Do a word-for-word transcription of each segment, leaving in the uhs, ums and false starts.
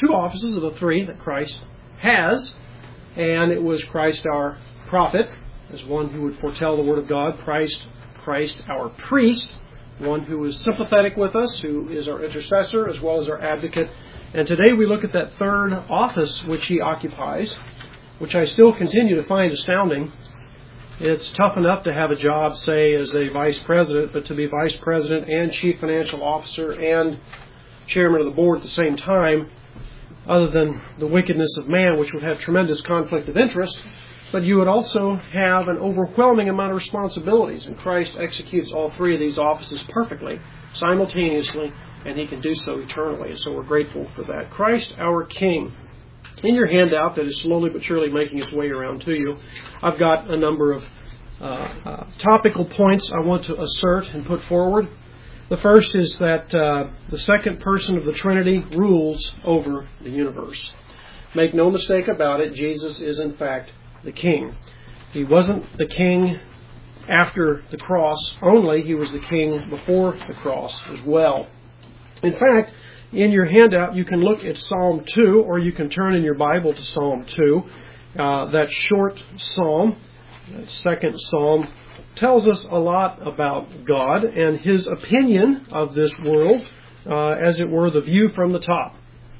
two offices of the three that Christ has. And it was Christ our prophet, as one who would foretell the Word of God. Christ, Christ our priest, one who is sympathetic with us, who is our intercessor as well as our advocate. And today we look at that third office which he occupies, which I still continue to find astounding. It's tough enough to have a job, say, as a vice president, but to be vice president and chief financial officer and chairman of the board at the same time, other than the wickedness of man, which would have tremendous conflict of interest, but you would also have an overwhelming amount of responsibilities. And Christ executes all three of these offices perfectly, simultaneously, and he can do so eternally. And so we're grateful for that. Christ our King. In your handout that is slowly but surely making its way around to you, I've got a number of uh, uh, topical points I want to assert and put forward. The first is that uh, the second person of the Trinity rules over the universe. Make no mistake about it, Jesus is in fact the King. He wasn't the King after the cross only, he was the King before the cross as well. In fact, in your handout, you can look at Psalm two, or you can turn in your Bible to Psalm two. Uh, that short psalm, that second psalm, tells us a lot about God and his opinion of this world, uh, as it were, the view from the top.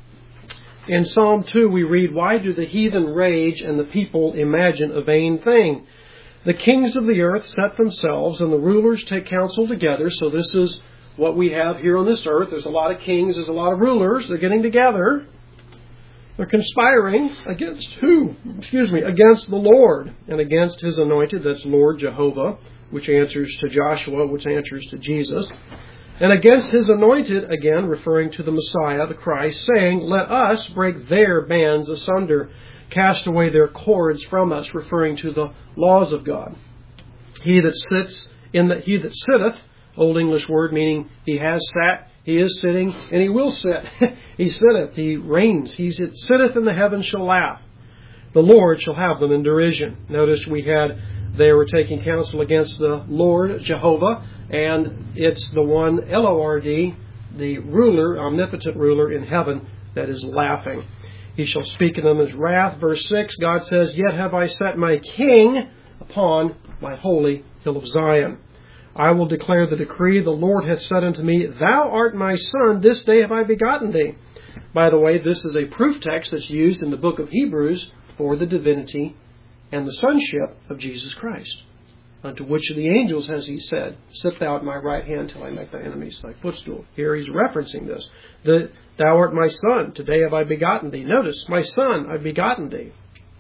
In Psalm two, we read, "Why do the heathen rage and the people imagine a vain thing? The kings of the earth set themselves, and the rulers take counsel together." So this is what we have here on this earth. There's a lot of kings, there's a lot of rulers. They're getting together. They're conspiring against who? Excuse me, against the Lord and against his anointed. That's Lord Jehovah, which answers to Joshua, which answers to Jesus. And against his anointed, again, referring to the Messiah, the Christ, saying, "Let us break their bands asunder, cast away their cords from us," referring to the laws of God. He that sits in the, he that sitteth, Old English word meaning he has sat, he is sitting, and he will sit. He sitteth, he reigns, he sitteth in the heavens shall laugh. The Lord shall have them in derision. Notice we had, they were taking counsel against the Lord, Jehovah, and it's the one, L O R D, the ruler, omnipotent ruler in heaven, that is laughing. He shall speak in them as wrath. Verse six, God says, "Yet have I set my king upon my holy hill of Zion. I will declare the decree. The Lord hath said unto me, Thou art my son, this day have I begotten thee." By the way, this is a proof text that's used in the book of Hebrews for the divinity and the sonship of Jesus Christ. "Unto which of the angels has he said, Sit thou at my right hand till I make thy enemies thy footstool?" Here he's referencing this. The, "Thou art my son, today have I begotten thee." Notice, my son, I've begotten thee.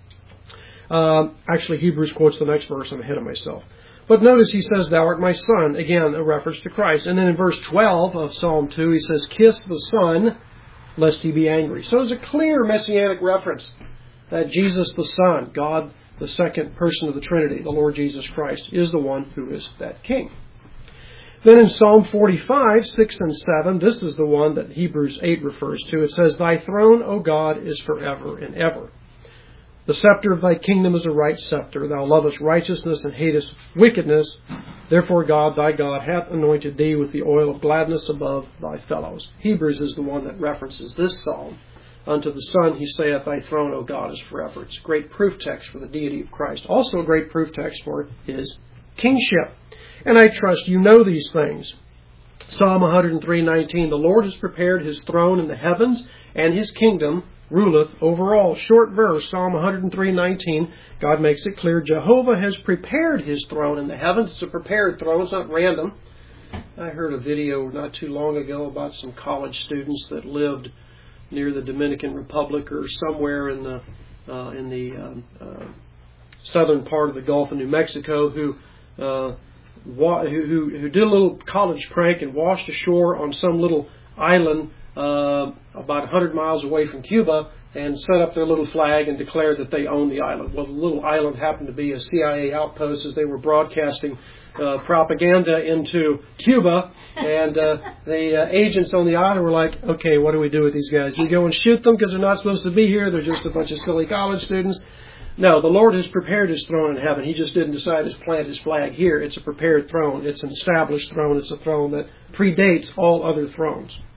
Um, actually, Hebrews quotes the next verse. I'm ahead of myself. But notice he says, "Thou art my son." Again, a reference to Christ. And then in verse twelve of Psalm two, he says, "Kiss the Son, lest he be angry." So it's a clear messianic reference that Jesus the Son, God the second person of the Trinity, the Lord Jesus Christ, is the one who is that King. Then in Psalm forty-five, six and seven, this is the one that Hebrews eight refers to. It says, "Thy throne, O God, is forever and ever. The scepter of thy kingdom is a right scepter. Thou lovest righteousness and hatest wickedness. Therefore God, thy God, hath anointed thee with the oil of gladness above thy fellows." Hebrews is the one that references this psalm. "Unto the Son he saith, Thy throne, O God, is forever." It's a great proof text for the deity of Christ. Also a great proof text for his kingship. And I trust you know these things. Psalm one oh three nineteen, "The Lord has prepared his throne in the heavens, and his kingdom ruleth over all." Short verse, Psalm one oh three nineteen. God makes it clear Jehovah has prepared his throne in the heavens. It's a prepared throne. It's not random. I heard a video not too long ago about some college students that lived near the Dominican Republic or somewhere in the uh, in the um, uh, southern part of the Gulf of New Mexico who, uh, wa- who who who did a little college prank and washed ashore on some little island Uh, about one hundred miles away from Cuba, and set up their little flag and declared that they owned the island. Well, the little island happened to be a C I A outpost as they were broadcasting uh, propaganda into Cuba, and uh, the uh, agents on the island were like, "Okay, what do we do with these guys? We go and shoot them because they're not supposed to be here? They're just a bunch of silly college students?" No, the Lord has prepared his throne in heaven. He just didn't decide to plant his flag here. It's a prepared throne. It's an established throne. It's a throne that predates all other thrones.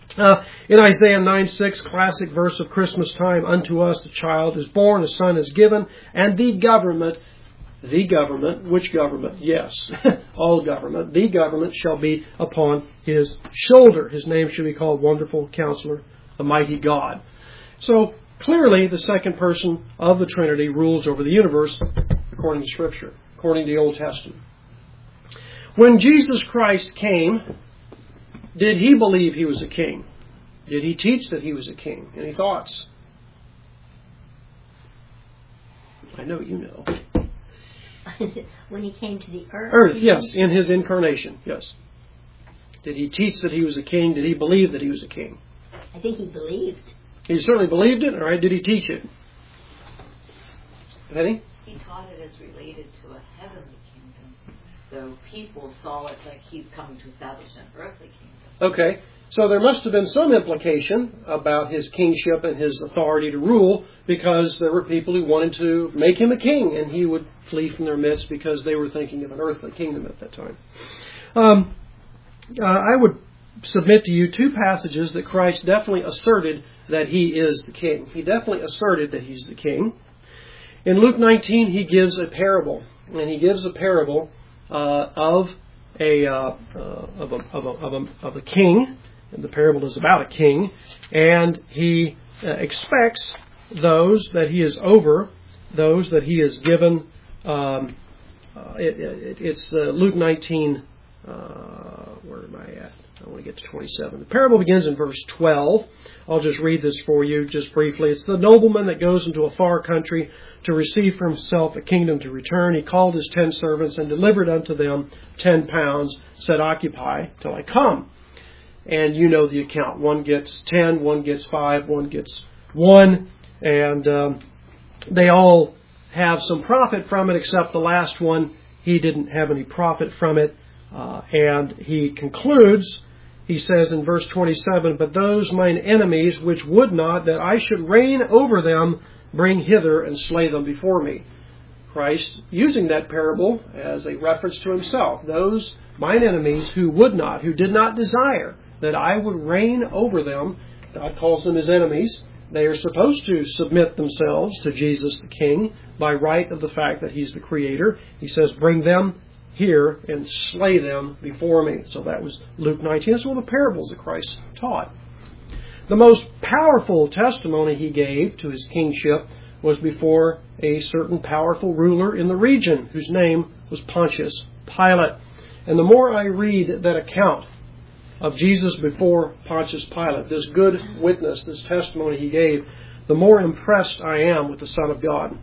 Uh, in Isaiah nine six, classic verse of Christmas time, unto us a child is born, a son is given, and the government, the government, which government? Yes, all government. The government shall be upon his shoulder. His name shall be called Wonderful Counselor, the Mighty God. So clearly the second person of the Trinity rules over the universe according to Scripture, according to the Old Testament. When Jesus Christ came, did he believe he was a king? Did he teach that he was a king? Any thoughts? I know you know. When he came to the earth. Earth, yes, in his incarnation, yes. Did he teach that he was a king? Did he believe that he was a king? I think he believed. He certainly believed it, all right. Did he teach it? Penny? He taught it as related to a heavenly kingdom. So people saw it like he's coming to establish an earthly kingdom. Okay. So there must have been some implication about his kingship and his authority to rule, because there were people who wanted to make him a king, and he would flee from their midst because they were thinking of an earthly kingdom at that time. Um, uh, I would submit to you two passages that Christ definitely asserted that he is the king. He definitely asserted that he's the king. In Luke nineteen, he gives a parable, and he gives a parable uh, of a, uh, uh, of a of a of a of a king. And the parable is about a king, and he uh, expects those that he is over, those that he has given. Um, uh, it, it, it's uh, Luke nineteen. Uh, where am I at? I want to get to twenty-seven. The parable begins in verse twelve. I'll just read this for you just briefly. It's the nobleman that goes into a far country to receive for himself a kingdom to return. He called his ten servants and delivered unto them ten pounds, said, occupy till I come. And you know the account. One gets ten, one gets five, one gets one. And um, they all have some profit from it, except the last one, he didn't have any profit from it. Uh, and he concludes, he says in verse twenty-seven, but those mine enemies which would not that I should reign over them, bring hither and slay them before me. Christ using that parable as a reference to himself. Those mine enemies who would not, who did not desire that I would reign over them, God calls them his enemies. They are supposed to submit themselves to Jesus the King by right of the fact that he's the Creator. He says, bring them here and slay them before me. So that was Luke nineteen. That's one of the parables that Christ taught. The most powerful testimony he gave to his kingship was before a certain powerful ruler in the region whose name was Pontius Pilate. And the more I read that account of Jesus before Pontius Pilate, this good witness, this testimony he gave, the more impressed I am with the Son of God.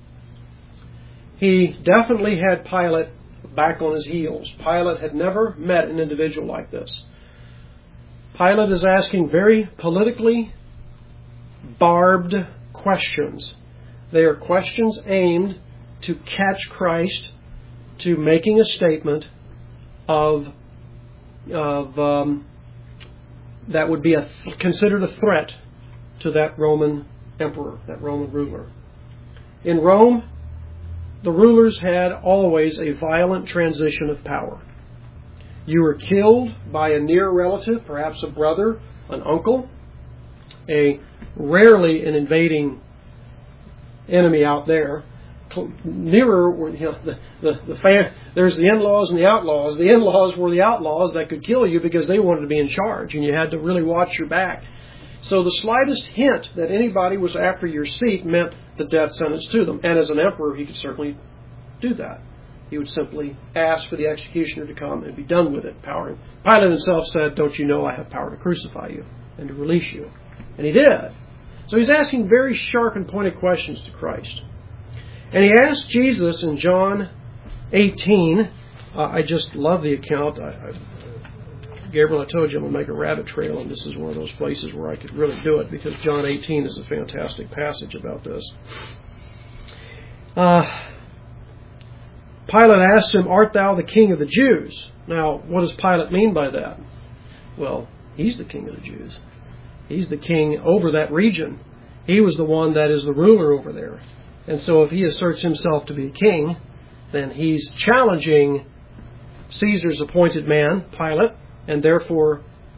He definitely had Pilate back on his heels. Pilate had never met an individual like this. Pilate is asking very politically barbed questions. They are questions aimed to catch Christ to making a statement of of um, that would be a considered a threat to that Roman emperor, that Roman ruler. In Rome, the rulers had always a violent transition of power. You were killed by a near relative, perhaps a brother, an uncle, a rarely an invading enemy out there. Nearer, you know, the the, the fan, there's the in-laws and the outlaws. The in-laws were the outlaws that could kill you because they wanted to be in charge, and you had to really watch your back. So the slightest hint that anybody was after your seat meant the death sentence to them. And as an emperor, he could certainly do that. He would simply ask for the executioner to come and be done with it. Power. Pilate himself said, don't you know I have power to crucify you and to release you? And he did. So he's asking very sharp and pointed questions to Christ. And he asked Jesus in John eighteen. Uh, I just love the account. I, I, Gabriel, I told you I'm going to make a rabbit trail, and this is one of those places where I could really do it, because John eighteen is a fantastic passage about this. Uh, Pilate asked him, art thou the king of the Jews? Now, what does Pilate mean by that? Well, he's the king of the Jews. He's the king over that region. He was the one that is the ruler over there. And so if he asserts himself to be a king, then he's challenging Caesar's appointed man, Pilate, and therefore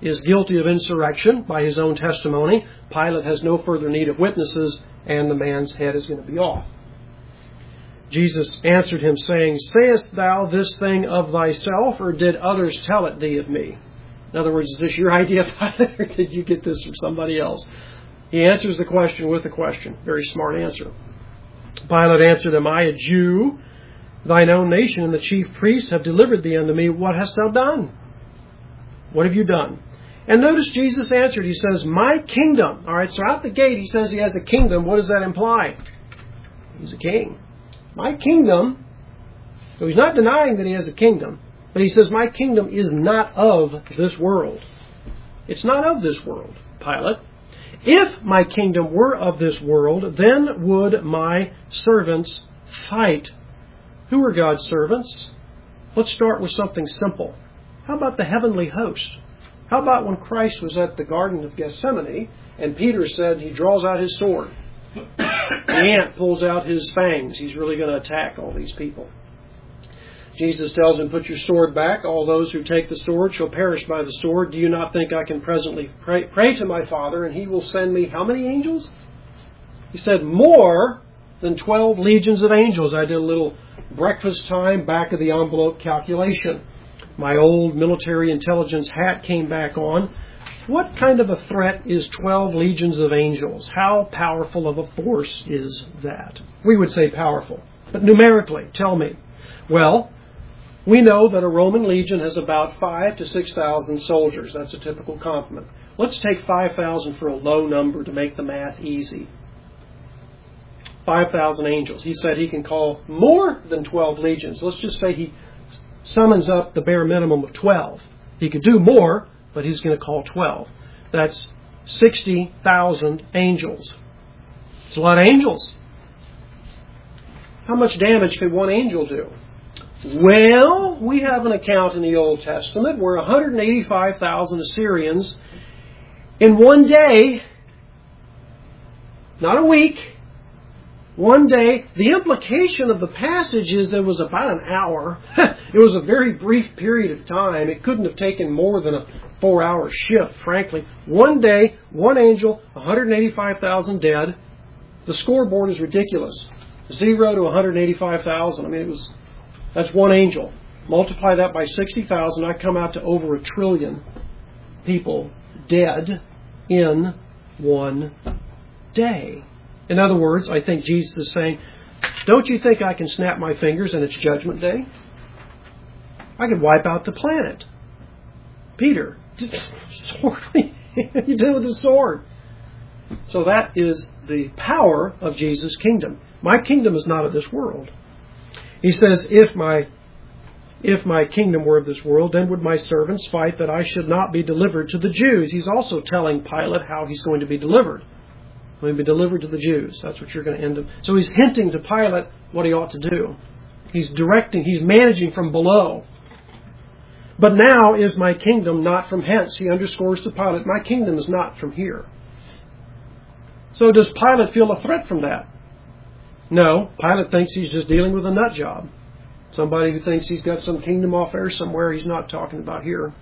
is guilty of insurrection by his own testimony. Pilate has no further need of witnesses, and the man's head is going to be off. Jesus answered him, saying, Sayest thou this thing of thyself, or did others tell it thee of me? In other words, is this your idea, Pilate, or did you get this from somebody else? He answers the question with a question. Very smart answer. Pilate answered, Am I a Jew? Thine own nation and the chief priests have delivered thee unto me. What hast thou done? What have you done? And notice Jesus answered. He says, My kingdom. All right, so out the gate he says he has a kingdom. What does that imply? He's a king. My kingdom. So he's not denying that he has a kingdom. But he says, My kingdom is not of this world. It's not of this world, Pilate. If my kingdom were of this world, then would my servants fight. Who are God's servants? Let's start with something simple. How about the heavenly host? How about when Christ was at the Garden of Gethsemane and Peter said he draws out his sword. The ant pulls out his fangs. He's really going to attack all these people. Jesus tells him, Put your sword back. All those who take the sword shall perish by the sword. Do you not think I can presently pray, pray to my Father, and he will send me how many angels? He said, more than twelve legions of angels. I did a little breakfast time back of the envelope calculation. My old military intelligence hat came back on. What kind of a threat is twelve legions of angels? How powerful of a force is that? We would say powerful. But numerically, tell me. Well, we know that a Roman legion has about five to six thousand soldiers. That's a typical complement. Let's take five thousand for a low number to make the math easy. five thousand angels. He said he can call more than twelve legions. Let's just say he summons up the bare minimum of twelve. He could do more, but he's going to call twelve. That's sixty thousand angels. It's a lot of angels. How much damage could one angel do? Well, we have an account in the Old Testament where one hundred eighty-five thousand Assyrians in one day, not a week, one day. The implication of the passage is it was about an hour. It was a very brief period of time. It couldn't have taken more than a four-hour shift, frankly. One day, one angel, one hundred eighty-five thousand dead. The scoreboard is ridiculous. Zero to one hundred eighty-five thousand. I mean, it was that's one angel. Multiply that by sixty thousand, I come out to over a trillion people dead in one day. In other words, I think Jesus is saying, don't you think I can snap my fingers and it's Judgment Day? I could wipe out the planet. Peter, sword. You did with the sword. So that is the power of Jesus' kingdom. My kingdom is not of this world. He says, if my if my kingdom were of this world, then would my servants fight that I should not be delivered to the Jews. He's also telling Pilate how he's going to be delivered. Going to be delivered to the Jews. That's what you're going to end up. So he's hinting to Pilate what he ought to do. He's directing, he's managing from below. But now is my kingdom not from hence. He underscores to Pilate, my kingdom is not from here. So does Pilate feel a threat from that? No. Pilate thinks he's just dealing with a nut job. Somebody who thinks he's got some kingdom off there somewhere he's not talking about here.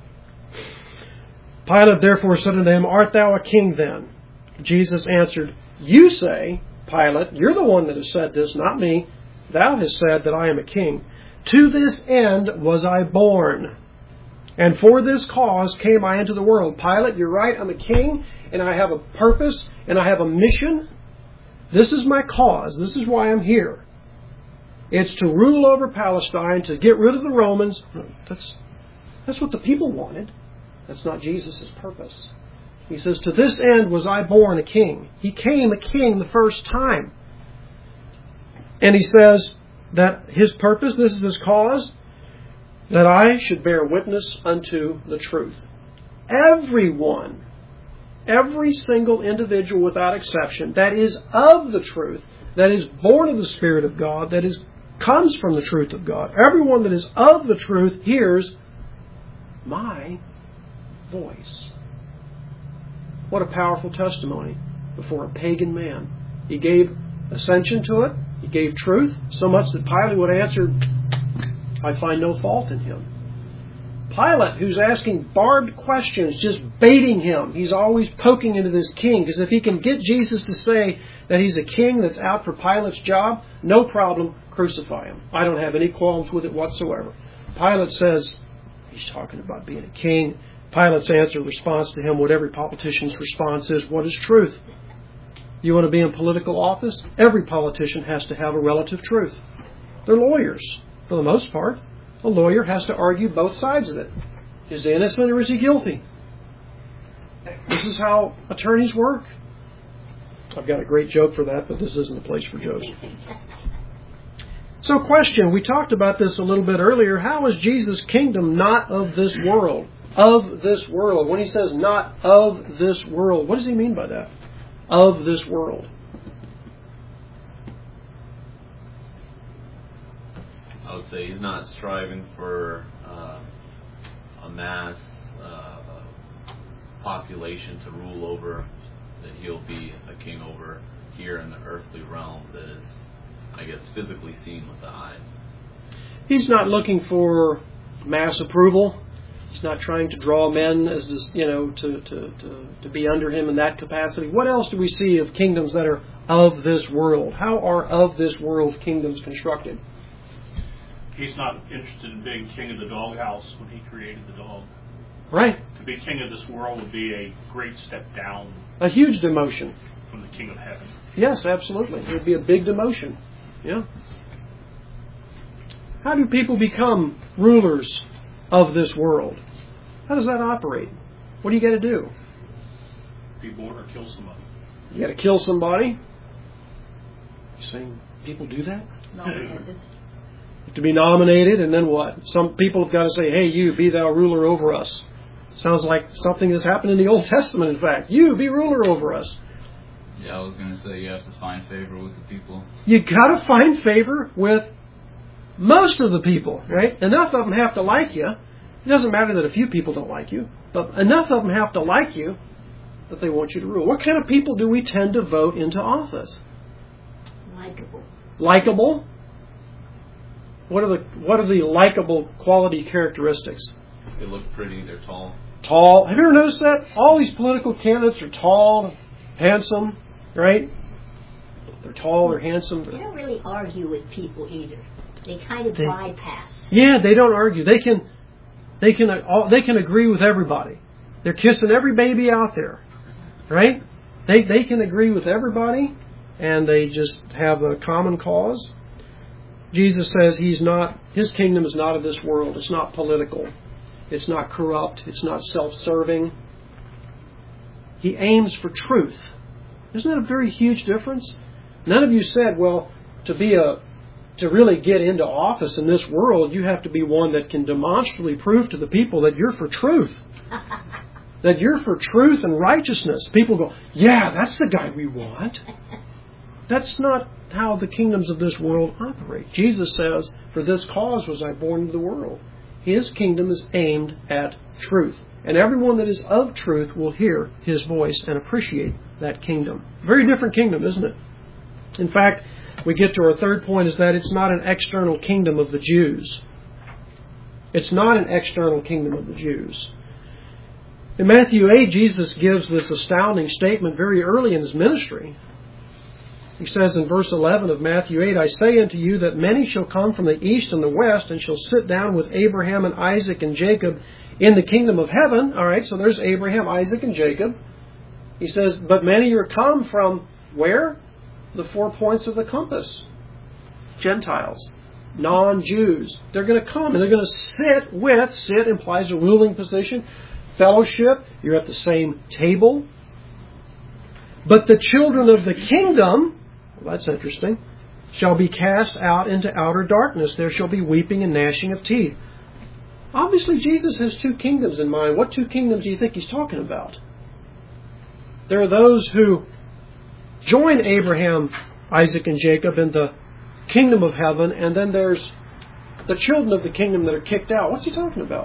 Pilate therefore said unto him, Art thou a king then? Jesus answered, You say, Pilate, you're the one that has said this, not me. Thou hast said that I am a king. To this end was I born, and for this cause came I into the world. Pilate, you're right, I'm a king, and I have a purpose, and I have a mission. This is my cause. This is why I'm here. It's to rule over Palestine, to get rid of the Romans. That's, that's what the people wanted. That's not Jesus' purpose. He says, to this end was I born a king. He came a king the first time. And he says that his purpose, this is his cause, that I should bear witness unto the truth. Everyone, every single individual without exception, that is of the truth, that is born of the Spirit of God, that is comes from the truth of God, everyone that is of the truth hears my voice. What a powerful testimony before a pagan man. He gave ascension to it. He gave truth, so much that Pilate would answer, I find no fault in him. Pilate, who's asking barbed questions, just baiting him. He's always poking into this king, because if he can get Jesus to say that he's a king that's out for Pilate's job, no problem, crucify him. I don't have any qualms with it whatsoever. Pilate says, he's talking about being a king. Pilate's answer, response to him, what every politician's response is, what is truth? You want to be in political office? Every politician has to have a relative truth. They're lawyers, for the most part. A lawyer has to argue both sides of it. Is he innocent or is he guilty? This is how attorneys work. I've got a great joke for that, but this isn't the place for jokes. So question, we talked about this a little bit earlier. How is Jesus' kingdom not of this world? Of this world. When he says not of this world, what does he mean by that? Of this world. I would say he's not striving for uh, a mass uh, population to rule over, that he'll be a king over here in the earthly realm that is, I guess, physically seen with the eyes. He's not looking for mass approval. He's not trying to draw men as this, you know, to, to, to, to be under him in that capacity. What else do we see of kingdoms that are of this world? How are of this world kingdoms constructed? He's not interested in being king of the doghouse when he created the dog. Right. To be king of this world would be a great step down. A huge demotion. From the king of heaven. Yes, absolutely. It would be a big demotion. Yeah. How do people become rulers of this world? How does that operate? What do you got to do? Be born or kill somebody. You got to kill somebody? You saying people do that? Nominated. To be nominated, and then what? Some people have got to say, hey, you, be thou ruler over us. Sounds like something that's happened in the Old Testament, in fact. You, be ruler over us. Yeah, I was going to say you have to find favor with the people. You got to find favor with most of the people, right? Enough of them have to like you. It doesn't matter that a few people don't like you, but enough of them have to like you that they want you to rule. What kind of people do we tend to vote into office? Likeable. Likable? What are the what are the likable quality characteristics? They look pretty, they're tall. Tall. Have you ever noticed that? All these political candidates are tall, handsome, right? They're tall, they're handsome. They don't really argue with people either. They kind of They- bypass. Yeah, they don't argue. They can they can all, they can agree with everybody. They're kissing every baby out there, right? They they can agree with everybody, and they just have a common cause. Jesus says he's not, his kingdom is not of this world. It's not political. It's not corrupt. It's not self-serving. He aims for truth. Isn't that a very huge difference? None of you said, well, to be a, to really get into office in this world, you have to be one that can demonstrably prove to the people that you're for truth. That you're for truth and righteousness. People go, yeah, that's the guy we want. That's not how the kingdoms of this world operate. Jesus says, for this cause was I born into the world. His kingdom is aimed at truth. And everyone that is of truth will hear his voice and appreciate that kingdom. Very different kingdom, isn't it? In fact, we get to our third point, is that it's not an external kingdom of the Jews. It's not an external kingdom of the Jews. In Matthew eight, Jesus gives this astounding statement very early in his ministry. He says in verse eleven of Matthew eight, I say unto you that many shall come from the east and the west and shall sit down with Abraham and Isaac and Jacob in the kingdom of heaven. All right, so there's Abraham, Isaac, and Jacob. He says, but many are come from where? The four points of the compass. Gentiles, non-Jews. They're going to come and they're going to sit with, sit implies a ruling position, fellowship, you're at the same table. But the children of the kingdom, well, that's interesting, shall be cast out into outer darkness. There shall be weeping and gnashing of teeth. Obviously, Jesus has two kingdoms in mind. What two kingdoms do you think he's talking about? There are those who join Abraham, Isaac, and Jacob in the kingdom of heaven, and then there's the children of the kingdom that are kicked out. What's he talking about?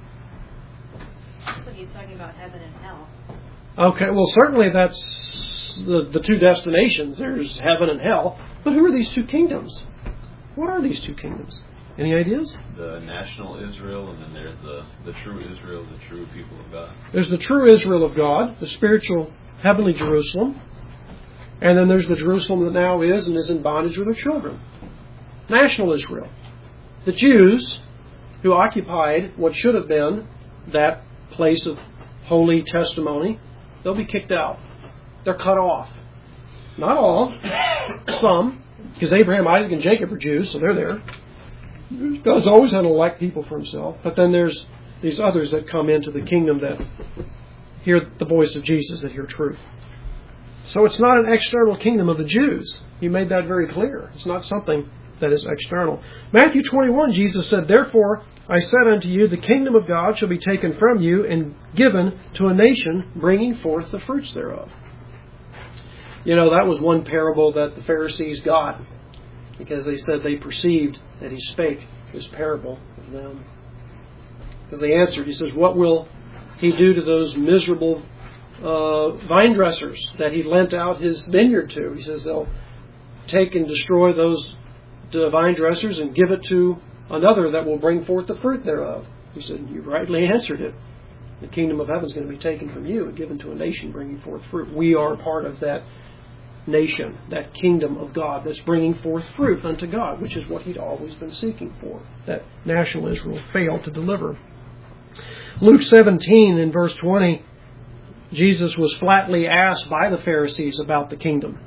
But he's talking about heaven and hell. Okay, well, certainly that's the, the two destinations. There's heaven and hell. But who are these two kingdoms? What are these two kingdoms? Any ideas? The national Israel, and then there's the, the true Israel, the true people of God. There's the true Israel of God, the spiritual heavenly Jerusalem. And then there's the Jerusalem that now is and is in bondage with her children. National Israel. The Jews who occupied what should have been that place of holy testimony, they'll be kicked out. They're cut off. Not all. Some. Because Abraham, Isaac, and Jacob are Jews, so they're there. God's always had to elect people for himself. But then there's these others that come into the kingdom that hear the voice of Jesus, that hear truth. So it's not an external kingdom of the Jews. He made that very clear. It's not something that is external. Matthew twenty-one, Jesus said, "Therefore I said unto you, the kingdom of God shall be taken from you and given to a nation, bringing forth the fruits thereof." You know, that was one parable that the Pharisees got, because they said they perceived that he spake this parable of them. Because they answered, he says, "What will he do to those miserable uh, vine dressers that he lent out his vineyard to?" He says, "They'll take and destroy those vine dressers and give it to another that will bring forth the fruit thereof." He said, "You rightly answered it. The kingdom of heaven is going to be taken from you and given to a nation bringing forth fruit." We are part of that nation, that kingdom of God that's bringing forth fruit unto God, which is what he'd always been seeking for. That national Israel failed to deliver. Luke seventeen in verse twenty, Jesus was flatly asked by the Pharisees about the kingdom.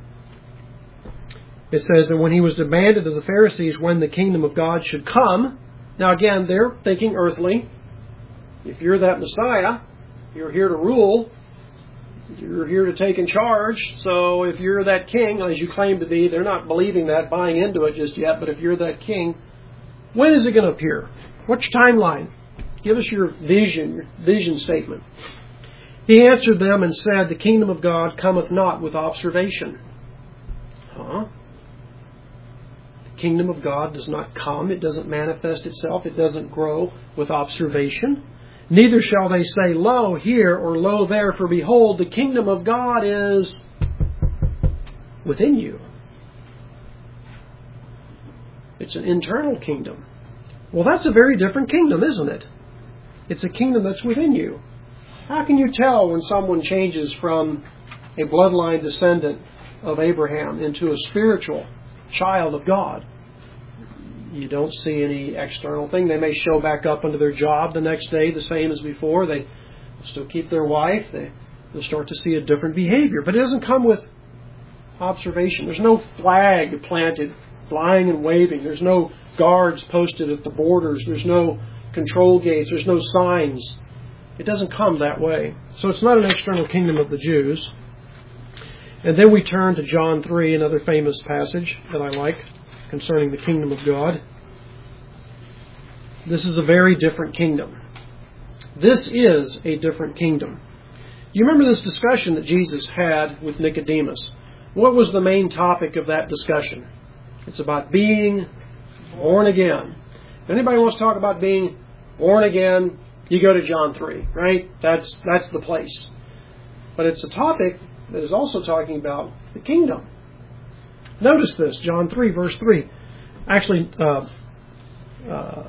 It says that when he was demanded of the Pharisees when the kingdom of God should come, now again, they're thinking earthly. If you're that Messiah, you're here to rule, you're here to take in charge. So if you're that king, as you claim to be, they're not believing that, buying into it just yet, but if you're that king, when is it going to appear? What's your timeline? Give us your vision, your vision statement. He answered them and said, "The kingdom of God cometh not with observation." Huh? The kingdom of God does not come. It doesn't manifest itself. It doesn't grow with observation. "Neither shall they say, Lo here, or Lo there, for behold, the kingdom of God is within you." It's an internal kingdom. Well, that's a very different kingdom, isn't it? It's a kingdom that's within you. How can you tell when someone changes from a bloodline descendant of Abraham into a spiritual child of God? You don't see any external thing. They may show back up into their job the next day the same as before. They still keep their wife. They, they'll start to see a different behavior. But it doesn't come with observation. There's no flag planted, flying and waving. There's no guards posted at the borders. There's no control gates. There's no signs. It doesn't come that way. So it's not an external kingdom of the Jews. And then we turn to John three, another famous passage that I like concerning the kingdom of God. This is a very different kingdom. This is a different kingdom. You remember this discussion that Jesus had with Nicodemus? What was the main topic of that discussion? It's about being born again. If anybody wants to talk about being born again, you go to John three, right? That's that's the place. But it's a topic that is also talking about the kingdom. Notice this, John three, verse three. Actually, uh, uh,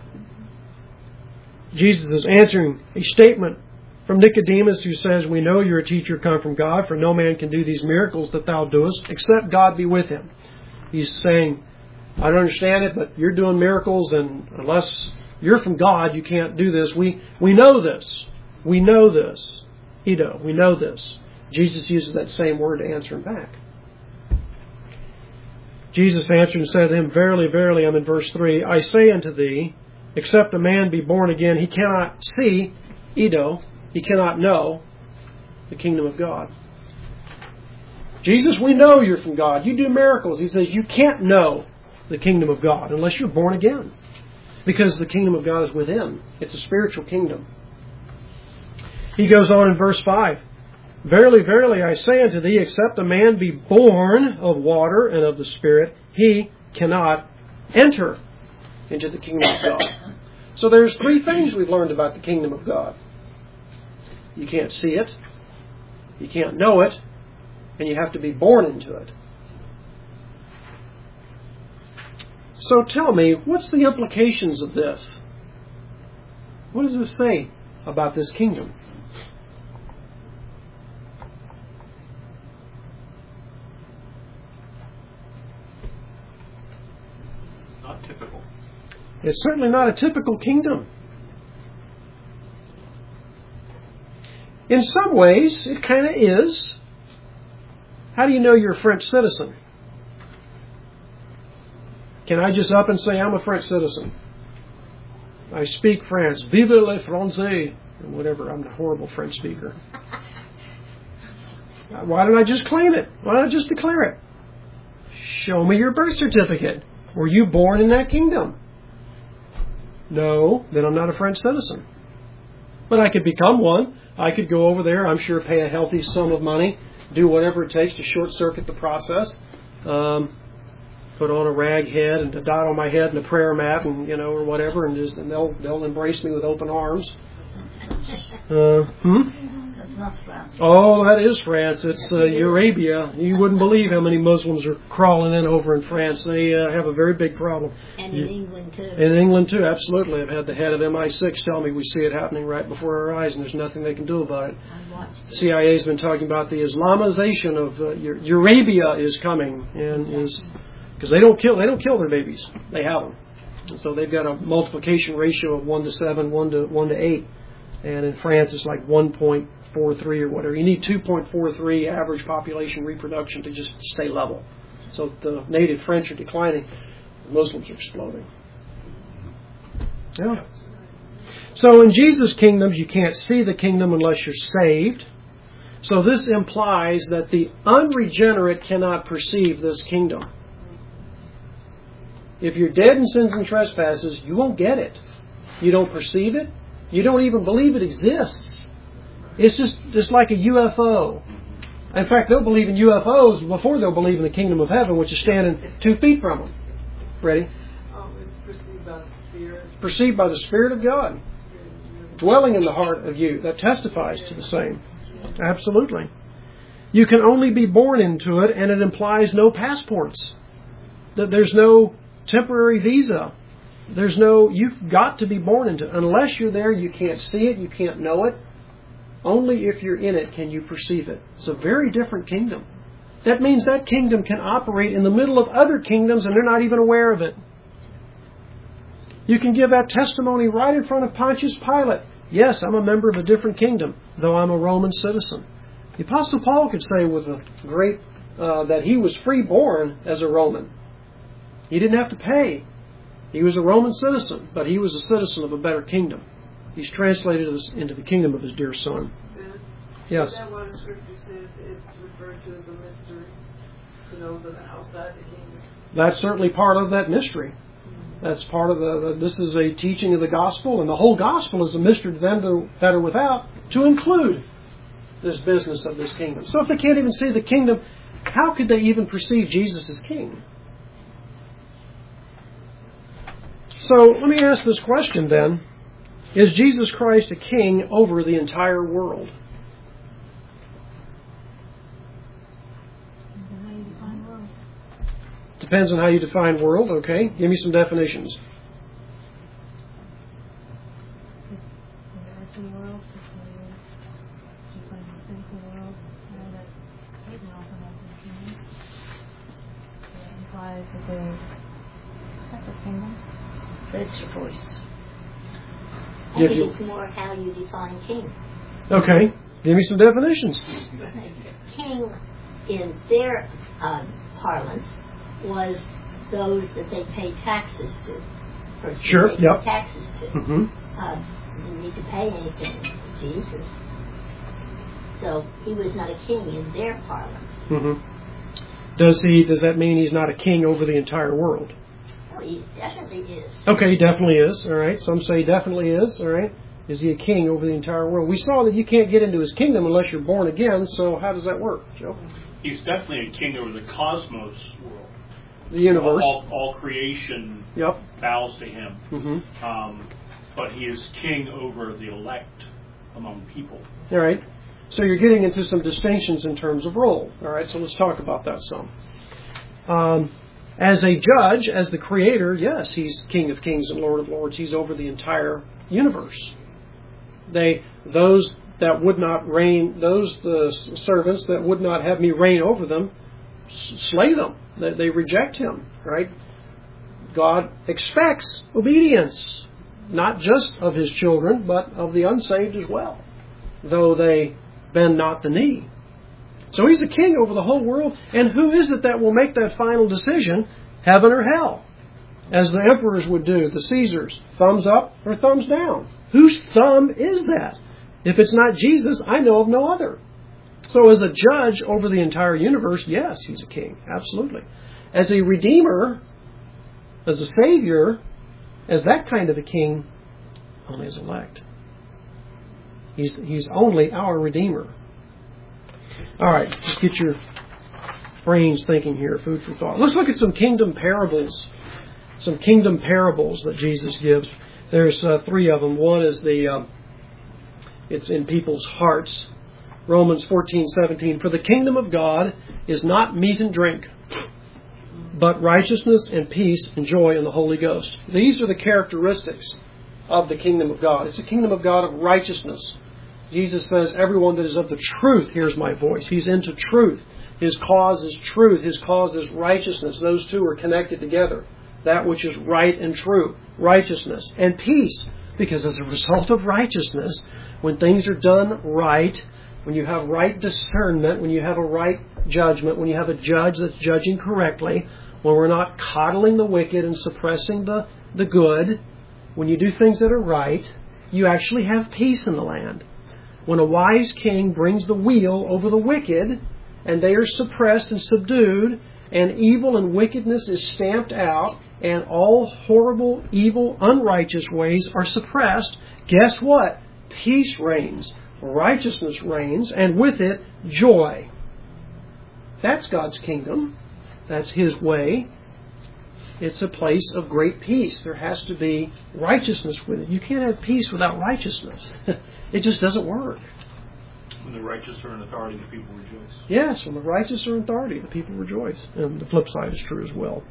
Jesus is answering a statement from Nicodemus who says, "We know you're a teacher come from God, for no man can do these miracles that thou doest, except God be with him." He's saying, "I don't understand it, but you're doing miracles, and unless you're from God, you can't do this. We we know this. We know this. Edo, we know this." Jesus uses that same word to answer him back. Jesus answered and said to him, "Verily, verily," I'm in verse three, "I say unto thee, except a man be born again, he cannot see," Edo, he cannot know the kingdom of God. Jesus, we know you're from God. You do miracles. He says, you can't know the kingdom of God unless you're born again. Because the kingdom of God is within. It's a spiritual kingdom. He goes on in verse five. "Verily, verily, I say unto thee, except a man be born of water and of the Spirit, he cannot enter into the kingdom of God." So there's three things we've learned about the kingdom of God. You can't see it, you can't know it, and you have to be born into it. So tell me, what's the implications of this? What does this say about this kingdom? Not typical. It's certainly not a typical kingdom. In some ways, it kind of is. How do you know you're a French citizen? Can I just up and say, I'm a French citizen? I speak French. Vive les Français. Or whatever, I'm a horrible French speaker. Why don't I just claim it? Why don't I just declare it? Show me your birth certificate. Were you born in that kingdom? No, then I'm not a French citizen. But I could become one. I could go over there, I'm sure, pay a healthy sum of money, do whatever it takes to short-circuit the process, um, put on a rag head and a dot on my head and a prayer mat, and you know, or whatever, and, just, and they'll they'll embrace me with open arms. Uh, hmm? That's not France. Oh, that is France. It's uh, Eurabia. You wouldn't believe how many Muslims are crawling in over in France. They uh, have a very big problem. And in England, too. In England, too, absolutely. I've had the head of M I six tell me we see it happening right before our eyes, and there's nothing they can do about it. I watched The it. C I A's been talking about the Islamization of uh, Eurabia is coming, and is because they don't kill they don't kill their babies. They have them, and so they've got a multiplication ratio of one to seven, one to one to eight, and in France it's like one point four three or whatever. You need two point four three average population reproduction to just stay level. So the native French are declining. The Muslims are exploding. Yeah. So in Jesus' kingdoms, you can't see the kingdom unless you're saved. So this implies that the unregenerate cannot perceive this kingdom. If you're dead in sins and trespasses, you won't get it. You don't perceive it. You don't even believe it exists. It's just, just like a U F O. In fact, they'll believe in U F Os before they'll believe in the kingdom of heaven, which is standing two feet from them. Ready? Um, it's perceived by the Spirit. Perceived by the Spirit of God, dwelling in the heart of you. That testifies to the same. Absolutely. You can only be born into it, and it implies no passports. That there's no temporary visa. There's no, you've got to be born into it. Unless you're there, you can't see it, you can't know it. Only if you're in it can you perceive it. It's a very different kingdom. That means that kingdom can operate in the middle of other kingdoms and they're not even aware of it. You can give that testimony right in front of Pontius Pilate. Yes, I'm a member of a different kingdom, though I'm a Roman citizen. The Apostle Paul could say with a great uh, that he was freeborn as a Roman. He didn't have to pay. He was a Roman citizen, but he was a citizen of a better kingdom. He's translated us into the kingdom of his dear Son. Yes. Is that what the Scripture says? It's referred to as a mystery to those that are outside the kingdom. That's certainly part of that mystery. That's part of the, the. This is a teaching of the gospel, and the whole gospel is a mystery to them to, that are without, to include this business of this kingdom. So if they can't even see the kingdom, how could they even perceive Jesus as king? So let me ask this question then. Is Jesus Christ a king over the entire world? Depends on how you define world, okay? Give me some definitions. The earthly world, just like the spiritual world, and that Satan also has a kingdom. So that implies that there's separate kingdoms. That's your voice. I Give think you- it's more how you define king. Okay. Give me some definitions. King, in their uh, parlance, was those that they pay taxes to. Person Sure, they pay yep. taxes to. Mm-hmm. Uh, didn't need to pay anything to Jesus. So he was not a king in their parlance. Mm-hmm. Does he? Does that mean he's not a king over the entire world? No, he definitely is. Okay, he definitely is. All right. Some say he definitely is. All right. Is he a king over the entire world? We saw that you can't get into his kingdom unless you're born again. So how does that work, Joe? He's definitely a king over the cosmos world. The universe. All, all creation Yep. bows to him. Mm-hmm. Um, but he is king over the elect among people. All right. So you're getting into some distinctions in terms of role. All right. So let's talk about that some. Um, As a judge, as the creator, yes, he's King of kings and Lord of lords. He's over the entire universe. They, those that would not reign, those the servants that would not have me reign over them, slay them. They, they reject him, right? God expects obedience, not just of his children, but of the unsaved as well, though they bend not the knee. So he's a king over the whole world. And who is it that will make that final decision, heaven or hell? As the emperors would do, the Caesars, thumbs up or thumbs down. Whose thumb is that? If it's not Jesus, I know of no other. So as a judge over the entire universe, yes, he's a king, absolutely. As a redeemer, as a savior, as that kind of a king, only as elect. He's, he's only our redeemer. All right, just get your brains thinking here, food for thought. Let's look at some kingdom parables. Some kingdom parables that Jesus gives. There's uh, three of them. One is the, uh, it's in people's hearts. Romans fourteen seventeen. For the kingdom of God is not meat and drink, but righteousness and peace and joy in the Holy Ghost. These are the characteristics of the kingdom of God. It's a kingdom of God of righteousness. Jesus says, everyone that is of the truth hears my voice. He's into truth. His cause is truth. His cause is righteousness. Those two are connected together. That which is right and true. Righteousness. And peace. Because as a result of righteousness, when things are done right, when you have right discernment, when you have a right judgment, when you have a judge that's judging correctly, when we're not coddling the wicked and suppressing the, the good, when you do things that are right, you actually have peace in the land. When a wise king brings the wheel over the wicked, and they are suppressed and subdued, and evil and wickedness is stamped out, and all horrible, evil, unrighteous ways are suppressed, guess what? Peace reigns, righteousness reigns, and with it, joy. That's God's kingdom. That's His way. It's a place of great peace. There has to be righteousness with it. You can't have peace without righteousness. It just doesn't work. When the righteous are in authority, the people rejoice. Yes, when the righteous are in authority, the people rejoice. And the flip side is true as well.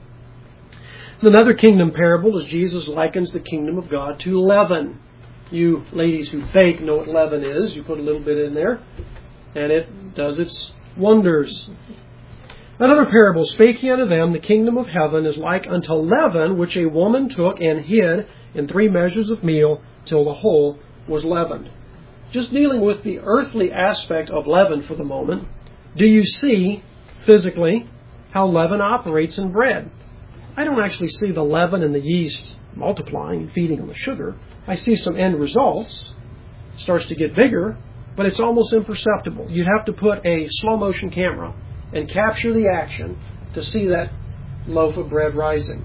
Another kingdom parable is Jesus likens the kingdom of God to leaven. You ladies who bake know what leaven is. You put a little bit in there, and it does its wonders. Another parable, spake he unto them, the kingdom of heaven is like unto leaven, which a woman took and hid in three measures of meal, till the whole was leavened. Just dealing with the earthly aspect of leaven for the moment, do you see physically how leaven operates in bread? I don't actually see the leaven and the yeast multiplying and feeding on the sugar. I see some end results. It starts to get bigger, but it's almost imperceptible. You'd have to put a slow motion camera and capture the action to see that loaf of bread rising.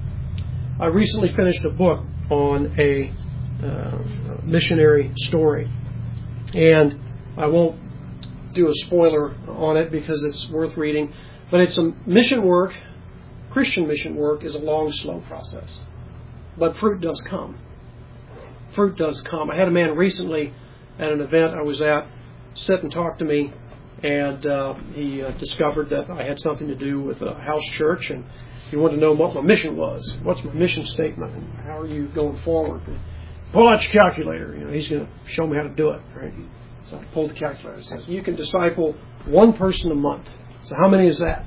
I recently finished a book on a uh, missionary story, and I won't do a spoiler on it because it's worth reading, but it's a mission work. Christian mission work is a long, slow process, but fruit does come. Fruit does come. I had a man recently at an event I was at sit and talk to me, and uh, he uh, discovered that I had something to do with a house church, and he wanted to know what my mission was. What's my mission statement, and how are you going forward? And pull out your calculator. You know, he's going to show me how to do it. Right? So I pulled the calculator. It says you can disciple one person a month. So how many is that?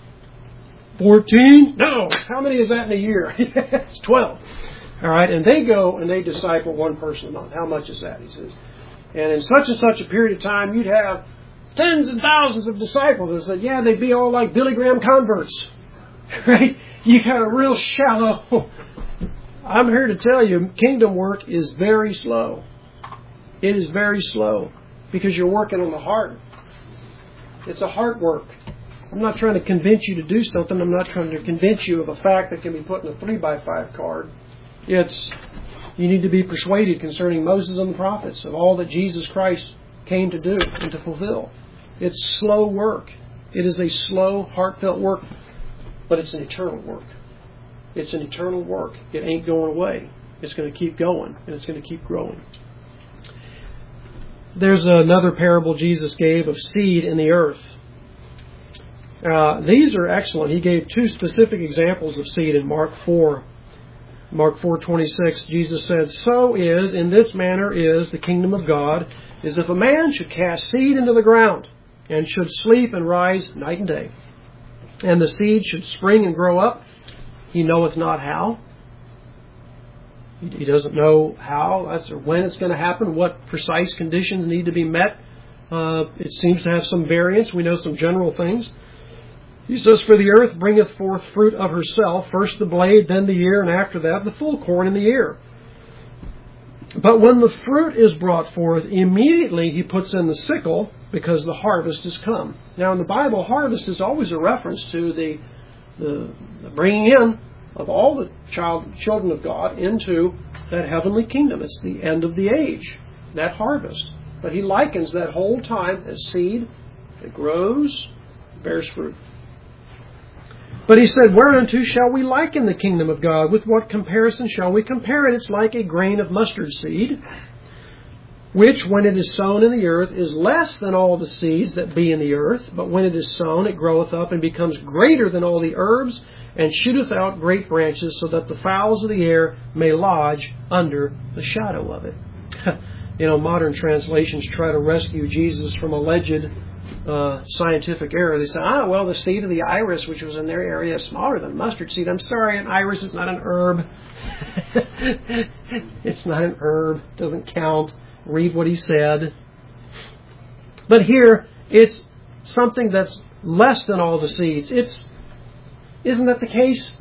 Fourteen? No. How many is that in a year? It's twelve. All right, and they go and they disciple one person a month. How much is that? He says, and in such and such a period of time, you'd have tens and thousands of disciples. I said, yeah, they'd be all like Billy Graham converts. Right? You got a real shallow. I'm here to tell you, kingdom work is very slow. It is very slow because you're working on the heart. It's a heart work. I'm not trying to convince you to do something. I'm not trying to convince you of a fact that can be put in a three by five card. It's, you need to be persuaded concerning Moses and the prophets of all that Jesus Christ came to do and to fulfill. It's slow work. It is a slow, heartfelt work, but it's an eternal work. It's an eternal work. It ain't going away. It's going to keep going, and it's going to keep growing. There's another parable Jesus gave of seed in the earth. Uh, these are excellent. He gave two specific examples of seed in Mark four. Mark four twenty-six, Jesus said, "So is, in this manner is, the kingdom of God, is if a man should cast seed into the ground, and should sleep and rise night and day. And the seed should spring and grow up, he knoweth not how." He doesn't know how, that's or when it's going to happen, what precise conditions need to be met. Uh, it seems to have some variance. We know some general things. He says, "For the earth bringeth forth fruit of herself, first the blade, then the ear, and after that the full corn in the ear. But when the fruit is brought forth, immediately he puts in the sickle, because the harvest is come." Now in the Bible, harvest is always a reference to the, the, the bringing in of all the child, children of God into that heavenly kingdom. It's the end of the age, that harvest. But he likens that whole time as seed that grows, bears fruit. But he said, "Whereunto shall we liken the kingdom of God? With what comparison shall we compare it? It's like a grain of mustard seed, which, when it is sown in the earth, is less than all the seeds that be in the earth. But when it is sown, it groweth up and becomes greater than all the herbs, and shooteth out great branches, so that the fowls of the air may lodge under the shadow of it." You know, modern translations try to rescue Jesus from alleged uh, scientific error. They say, ah, well, the seed of the iris, which was in their area, is smaller than mustard seed. I'm sorry, an iris is not an herb. It's not an herb. It doesn't count. Read what he said. But here, it's something that's less than all the seeds. It's, isn't that the case?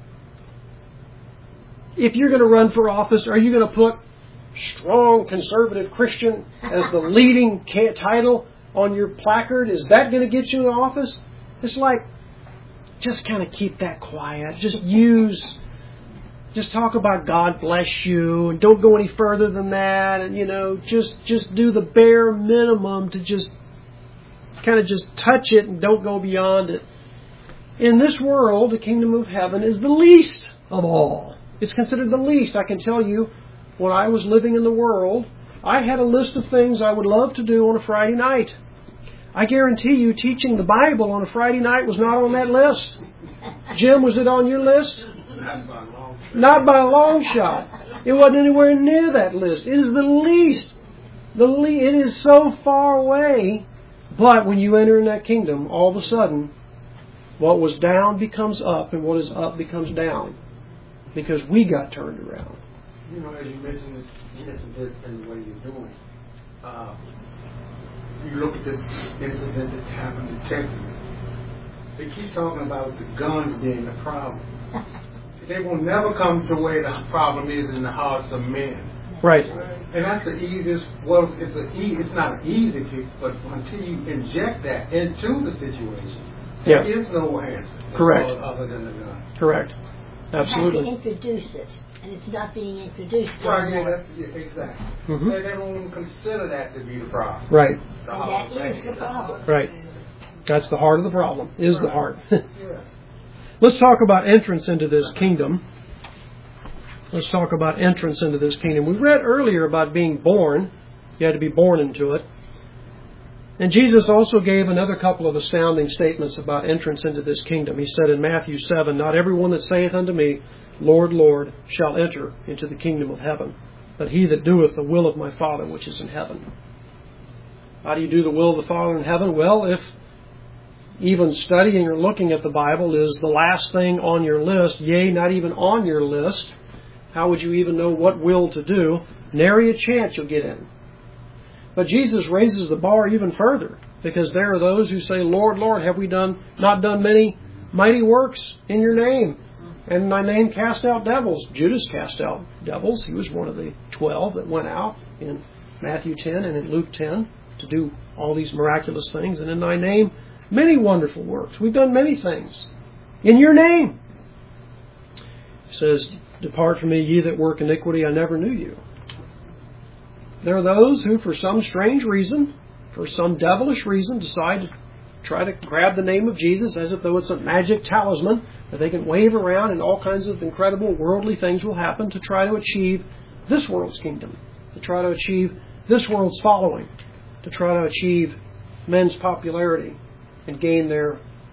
If you're going to run for office, are you going to put strong conservative Christian as the leading title on your placard? Is that going to get you in office? It's like, just kind of keep that quiet. Just use, just talk about God bless you, and don't go any further than that. And, you know, just just do the bare minimum to just kind of just touch it and don't go beyond it. In this world, the kingdom of heaven is the least of all. It's considered the least. I can tell you, when I was living in the world, I had a list of things I would love to do on a Friday night. I guarantee you, teaching the Bible on a Friday night was not on that list. Jim, was it on your list? Not by a long shot. Not by a long shot. It wasn't anywhere near that list. It is the least. The le- it is so far away. But when you enter in that kingdom, all of a sudden, what was down becomes up, and what is up becomes down. Because we got turned around. You know, as you mentioned this, you mentioned this in the way you're doing. Uh, you look at this incident that happened in Texas. They keep talking about the guns being the problem. They will never come to where the problem is in the hearts of men. Right. And that's the easiest. Well, it's a e, it's not an easy fix, but until you inject that into the situation, there yes. is no answer. Correct. Other than the gun. Correct. Absolutely. You have to introduce it, and it's not being introduced Right, yeah, anymore. that's, yeah, exactly. Mm-hmm. They, they don't even consider that to be the problem. Right. The And heart that is the problem. Right. That's the heart of the problem, is the heart. Yeah. Let's talk about entrance into this kingdom. Let's talk about entrance into this kingdom. We read earlier about being born. You had to be born into it. And Jesus also gave another couple of astounding statements about entrance into this kingdom. He said in Matthew seven, "Not everyone that saith unto me, Lord, Lord, shall enter into the kingdom of heaven, but he that doeth the will of my Father which is in heaven." How do you do the will of the Father in heaven? Well, if even studying or looking at the Bible is the last thing on your list, yea, not even on your list, how would you even know what will to do? Nary a chance you'll get in. But Jesus raises the bar even further, because there are those who say, Lord, Lord, have we done not done many mighty works in your name? And in thy name cast out devils. Judas cast out devils. He was one of the twelve that went out in Matthew ten and in Luke ten to do all these miraculous things. And in thy name, many wonderful works. We've done many things in your name. He says, depart from me, ye that work iniquity, I never knew you. There are those who, for some strange reason, for some devilish reason, decide to try to grab the name of Jesus as if though it's a magic talisman that they can wave around, and all kinds of incredible worldly things will happen to try to achieve this world's kingdom, to try to achieve this world's following, to try to achieve men's popularity and gain their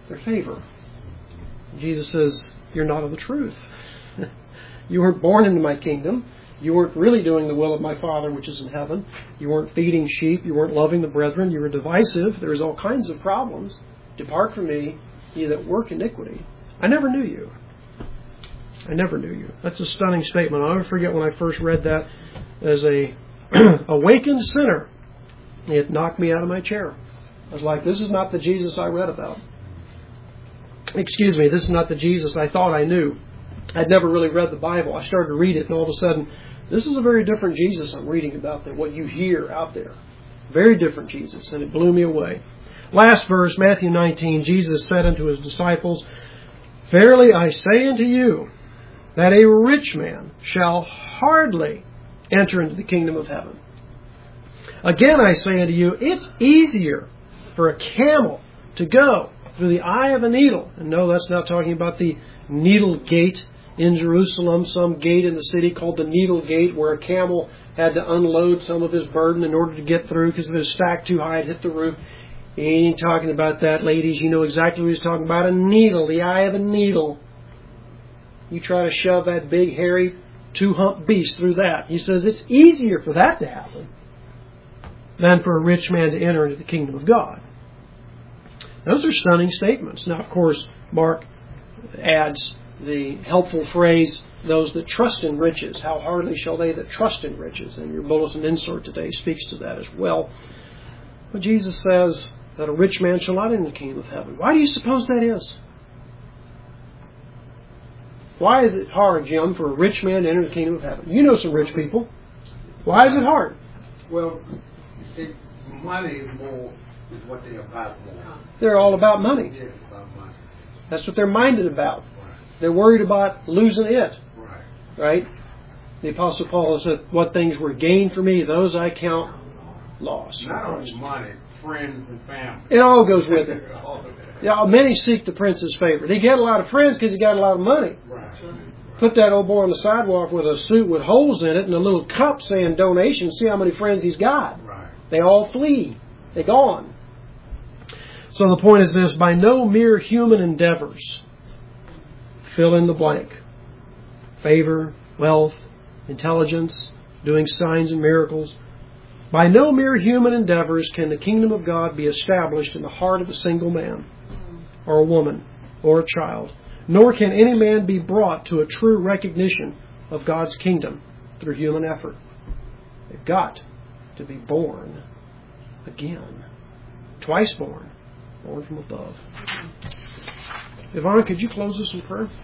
their favor. Jesus says, you're not of the truth. You weren't born into my kingdom. You weren't really doing the will of my Father which is in heaven. You weren't feeding sheep. You weren't loving the brethren. You were divisive. There was all kinds of problems. Depart from me, ye that work iniquity. I never knew you. I never knew you. That's a stunning statement. I'll never forget when I first read that as a awakened sinner. It knocked me out of my chair. I was like, this is not the Jesus I read about. Excuse me, this is not the Jesus I thought I knew. I'd never really read the Bible. I started to read it, and all of a sudden, this is a very different Jesus I'm reading about than what you hear out there. Very different Jesus, and it blew me away. Last verse, Matthew nineteen, Jesus said unto his disciples, Verily I say unto you, that a rich man shall hardly enter into the kingdom of heaven. Again I say unto you, it's easier for a camel to go through the eye of a needle. And no, that's not talking about the needle gate in Jerusalem, some gate in the city called the needle gate, where a camel had to unload some of his burden in order to get through because if it was stacked too high, it hit the roof. He ain't talking about that, ladies. You know exactly what he's talking about. A needle, the eye of a needle. You try to shove that big, hairy, two-hump beast through that. He says it's easier for that to happen than for a rich man to enter into the kingdom of God. Those are stunning statements. Now, of course, Mark adds the helpful phrase, those that trust in riches. How hardly shall they that trust in riches? And your bulletin insert today speaks to that as well. But Jesus says that a rich man shall not enter the kingdom of heaven. Why do you suppose that is? Why is it hard, Jim, for a rich man to enter the kingdom of heaven? You know some rich people. Why is it hard? Well, it, money is more is what they're about more. They're all about money. Yeah, it's about money. That's what they're minded about. Right. They're worried about losing it. Right. Right? The Apostle Paul said, what things were gained for me, those I count loss. Not only money, friends and family. It all goes with it. All of that. Yeah, many seek the prince's favor. He got a lot of friends because he got a lot of money. Right. Put that old boy on the sidewalk with a suit with holes in it and a little cup saying donation. See how many friends he's got. Right. They all flee. They're gone. So the point is this, by no mere human endeavors, fill in the blank. Favor, wealth, intelligence, doing signs and miracles. By no mere human endeavors can the kingdom of God be established in the heart of a single man, or a woman, or a child. Nor can any man be brought to a true recognition of God's kingdom through human effort. They've got to be born again. Twice born. Born from above. Yvonne, could you close us in prayer?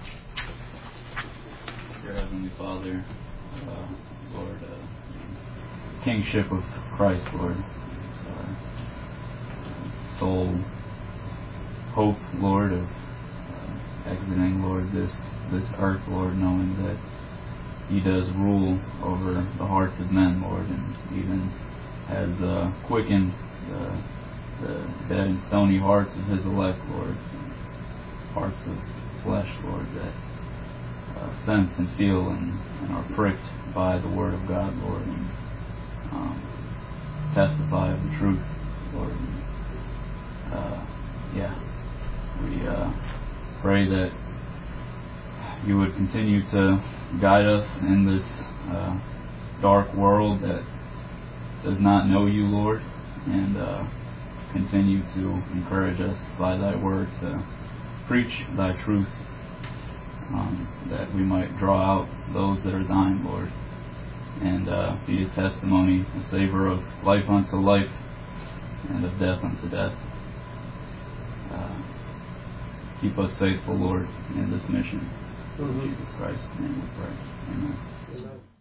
Dear Heavenly Father, uh, Lord, uh, kingship of Christ, Lord, it's our sole hope, Lord, of uh, exiting, Lord, this this earth, Lord, knowing that He does rule over the hearts of men, Lord, and even has uh, quickened the the dead and stony hearts of His elect, Lord, and hearts of flesh, Lord, that uh, sense and feel and, and are pricked by the Word of God, Lord, and um, testify of the truth, Lord. And, uh, yeah, we uh, pray that You would continue to guide us in this uh, dark world that does not know You, Lord, and uh, continue to encourage us by Thy word to preach Thy truth, um, that we might draw out those that are Thine, Lord, and uh, be a testimony, a savor of life unto life and of death unto death. Uh, keep us faithful, Lord, in this mission. In Jesus Christ's name we pray. Amen. Amen.